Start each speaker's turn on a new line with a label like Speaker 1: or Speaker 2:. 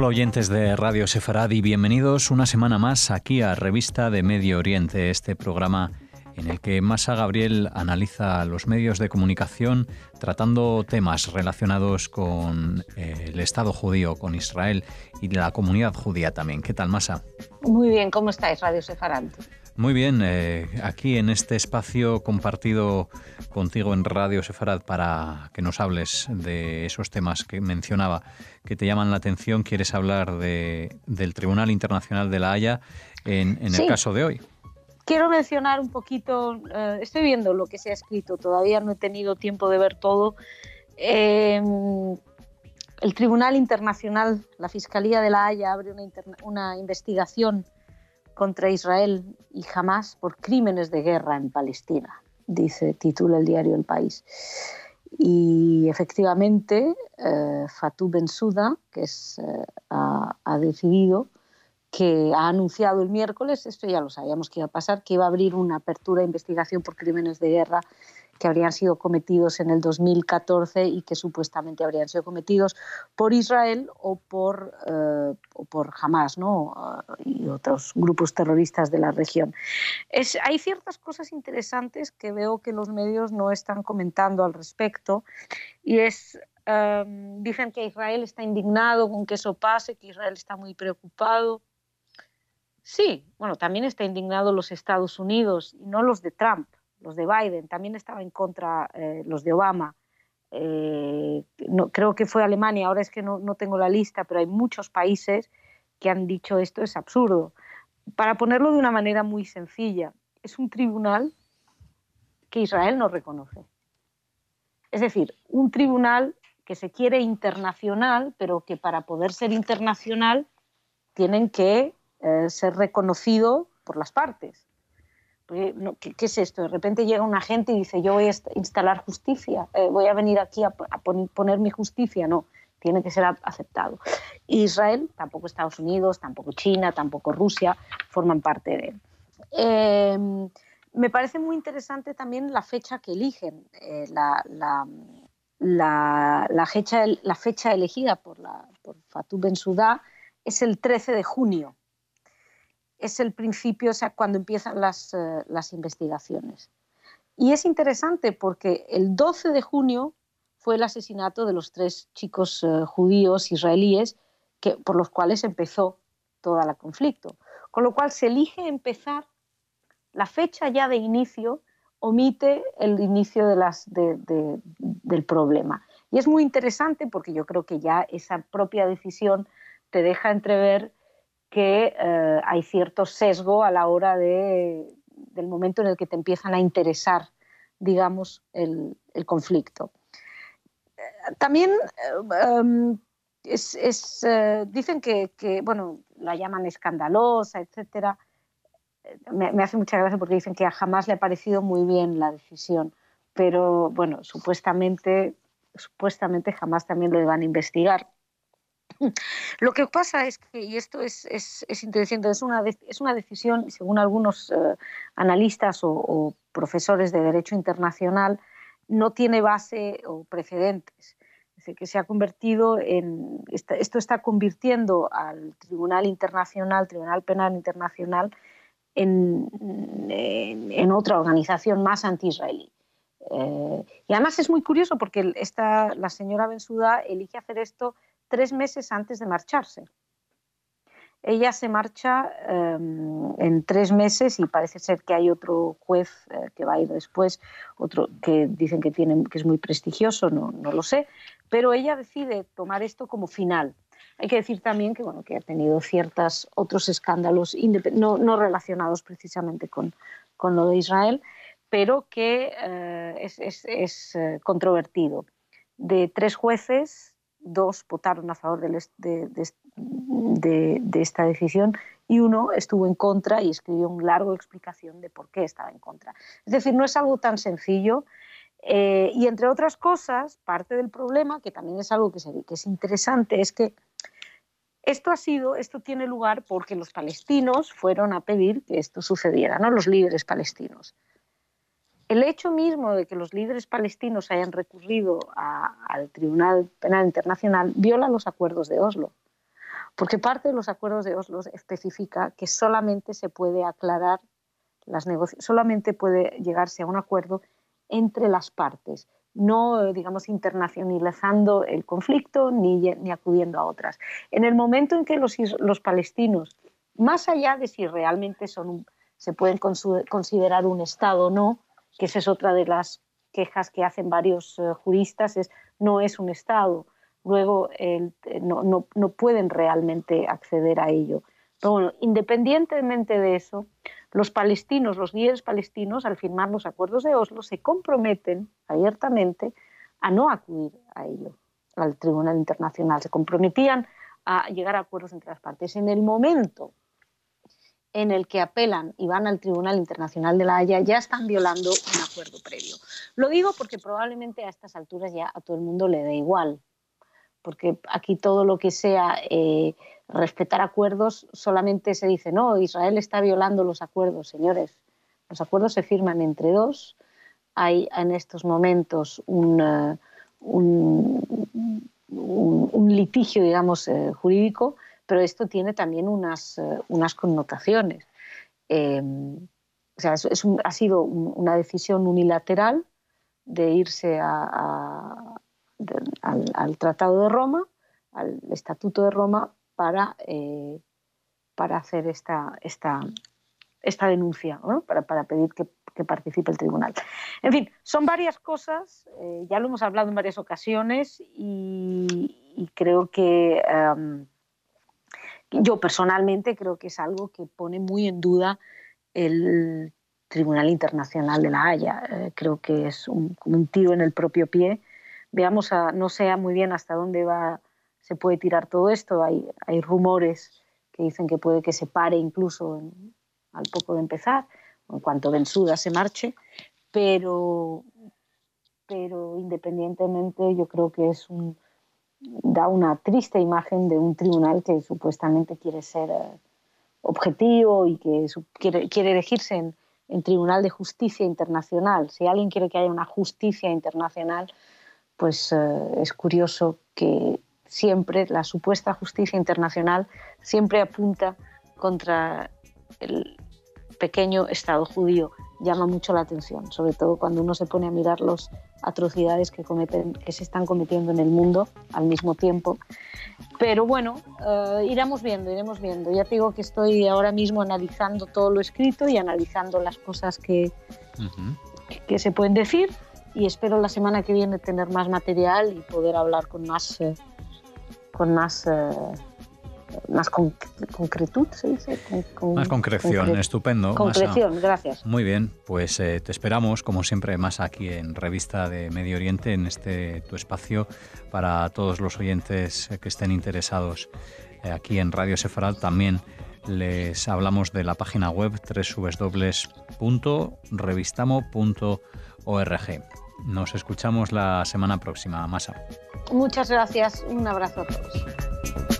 Speaker 1: Hola oyentes de Radio Sefarad y bienvenidos una semana más aquí a Revista de Medio Oriente, este programa en el que Masa Gabriel analiza los medios de comunicación tratando temas relacionados con el Estado judío, con Israel y la comunidad judía también. ¿Qué tal, Masa?
Speaker 2: Muy bien, ¿cómo estáis, Radio Sefarad?
Speaker 1: Muy bien, aquí en este espacio compartido contigo en Radio Sefarad para que nos hables de esos temas que mencionaba, que te llaman la atención. ¿Quieres hablar del Tribunal Internacional de La Haya en el caso de hoy?
Speaker 2: Quiero mencionar un poquito, estoy viendo lo que se ha escrito, todavía no he tenido tiempo de ver todo. El Tribunal Internacional, la Fiscalía de La Haya abre una investigación contra Israel y Hamás por crímenes de guerra en Palestina, titula el diario El País. Y efectivamente, Fatou Bensouda, que ha decidido, que ha anunciado el miércoles, esto ya lo sabíamos que iba a pasar, que iba a abrir una apertura de investigación por crímenes de guerra que habrían sido cometidos en el 2014 y que supuestamente habrían sido cometidos por Israel o por Hamás, ¿no? Y otros grupos terroristas de la región. Hay ciertas cosas interesantes que veo que los medios no están comentando al respecto, y dicen que Israel está indignado con que eso pase, que Israel está muy preocupado. Sí, bueno, también está indignado los Estados Unidos, y no los de Trump, los de Biden, también estaba en contra los de Obama. No, creo que fue Alemania, ahora es que no tengo la lista, pero hay muchos países que han dicho esto es absurdo. Para ponerlo de una manera muy sencilla, es un tribunal que Israel no reconoce. Es decir, un tribunal que se quiere internacional, pero que para poder ser internacional tienen que ser reconocido por las partes. ¿Qué es esto? De repente llega un agente y dice, yo voy a instalar justicia, voy a venir aquí a poner mi justicia. No, tiene que ser aceptado. Israel, tampoco Estados Unidos, tampoco China, tampoco Rusia forman parte de él. Me parece muy interesante también la fecha que eligen, la fecha elegida por Fatou Bensouda es el 13 de junio. Es el principio, o sea, cuando empiezan las investigaciones. Y es interesante porque el 12 de junio fue el asesinato de los 3 chicos judíos israelíes por los cuales empezó todo el conflicto. Con lo cual se elige empezar, la fecha ya de inicio omite el inicio del problema. Y es muy interesante porque yo creo que ya esa propia decisión te deja entrever que hay cierto sesgo a la hora del momento en el que te empiezan a interesar, digamos, el conflicto. También dicen que, bueno, la llaman escandalosa, etcétera. Me hace mucha gracia porque dicen que a Hamás le ha parecido muy bien la decisión, pero bueno, supuestamente Hamás también lo iban a investigar. Lo que pasa es que, y esto es interesante, es una decisión, según algunos analistas o profesores de Derecho Internacional, no tiene base o precedentes. Es decir, que se ha convertido esto está convirtiendo al Tribunal Penal Internacional en otra organización más anti-israelí. Y además es muy curioso porque la señora Bensouda elige hacer esto 3 meses antes de marcharse. Ella se marcha en 3 meses y parece ser que hay otro juez que va a ir después, otro que dicen que es muy prestigioso, no lo sé, pero ella decide tomar esto como final. Hay que decir también que, bueno, que ha tenido ciertos otros escándalos no relacionados precisamente con lo de Israel, pero que es controvertido. De 3 jueces, 2 votaron a favor de esta decisión y 1 estuvo en contra y escribió una larga explicación de por qué estaba en contra. Es decir, no es algo tan sencillo. Y entre otras cosas, parte del problema, que también es algo que es interesante, es que esto tiene lugar porque los palestinos fueron a pedir que esto sucediera, ¿no? Los líderes palestinos. El hecho mismo de que los líderes palestinos hayan recurrido al Tribunal Penal Internacional viola los acuerdos de Oslo, Porque parte de los acuerdos de Oslo especifica que solamente se puede aclarar solamente puede llegarse a un acuerdo entre las partes, no, digamos, internacionalizando el conflicto ni acudiendo a otras. En el momento en que los palestinos, más allá de si realmente se pueden considerar un Estado o no, que esa es otra de las quejas que hacen varios juristas, no es un Estado, luego no pueden realmente acceder a ello. Pero bueno, independientemente de eso, los líderes palestinos, al firmar los acuerdos de Oslo, se comprometen abiertamente a no acudir a ello, al Tribunal Internacional. Se comprometían a llegar a acuerdos entre las partes. En el momento en el que apelan y van al Tribunal Internacional de la Haya, ya están violando un acuerdo previo. Lo digo porque probablemente a estas alturas ya a todo el mundo le dé igual, porque aquí todo lo que sea respetar acuerdos, solamente se dice, no, Israel está violando los acuerdos. Señores, los acuerdos se firman entre dos, hay en estos momentos un litigio, digamos, jurídico, pero esto tiene también unas connotaciones. O sea, ha sido una decisión unilateral de irse al Tratado de Roma, al Estatuto de Roma, para hacer esta denuncia, ¿no? para pedir que participe el tribunal. En fin, son varias cosas, ya lo hemos hablado en varias ocasiones y creo que yo personalmente creo que es algo que pone muy en duda el Tribunal Internacional de la Haya. Creo que es como un tiro en el propio pie. Veamos, no sé muy bien hasta dónde se puede tirar todo esto. Hay rumores que dicen que puede que se pare incluso al poco de empezar, en cuanto Bensouda se marche, pero independientemente yo creo que da una triste imagen de un tribunal que supuestamente quiere ser objetivo y que quiere elegirse en Tribunal de Justicia Internacional. Si alguien quiere que haya una justicia internacional, pues es curioso que siempre la supuesta justicia internacional siempre apunta contra el pequeño Estado judío. Llama mucho la atención, sobre todo cuando uno se pone a mirar las atrocidades que se están cometiendo en el mundo al mismo tiempo. Pero bueno, iremos viendo. Ya te digo que estoy ahora mismo analizando todo lo escrito y analizando las cosas que se pueden decir, y espero la semana que viene tener más material y poder hablar con más concretud, ¿se dice?
Speaker 1: Más concreción, estupendo.
Speaker 2: Concreción,
Speaker 1: Masa.
Speaker 2: Gracias.
Speaker 1: Muy bien, pues te esperamos, como siempre, más aquí en Revista de Medio Oriente, en tu espacio para todos los oyentes que estén interesados aquí en Radio Sefarad. También les hablamos de la página web www.revistamo.org. Nos escuchamos la semana próxima, Masa.
Speaker 2: Muchas gracias, un abrazo a todos.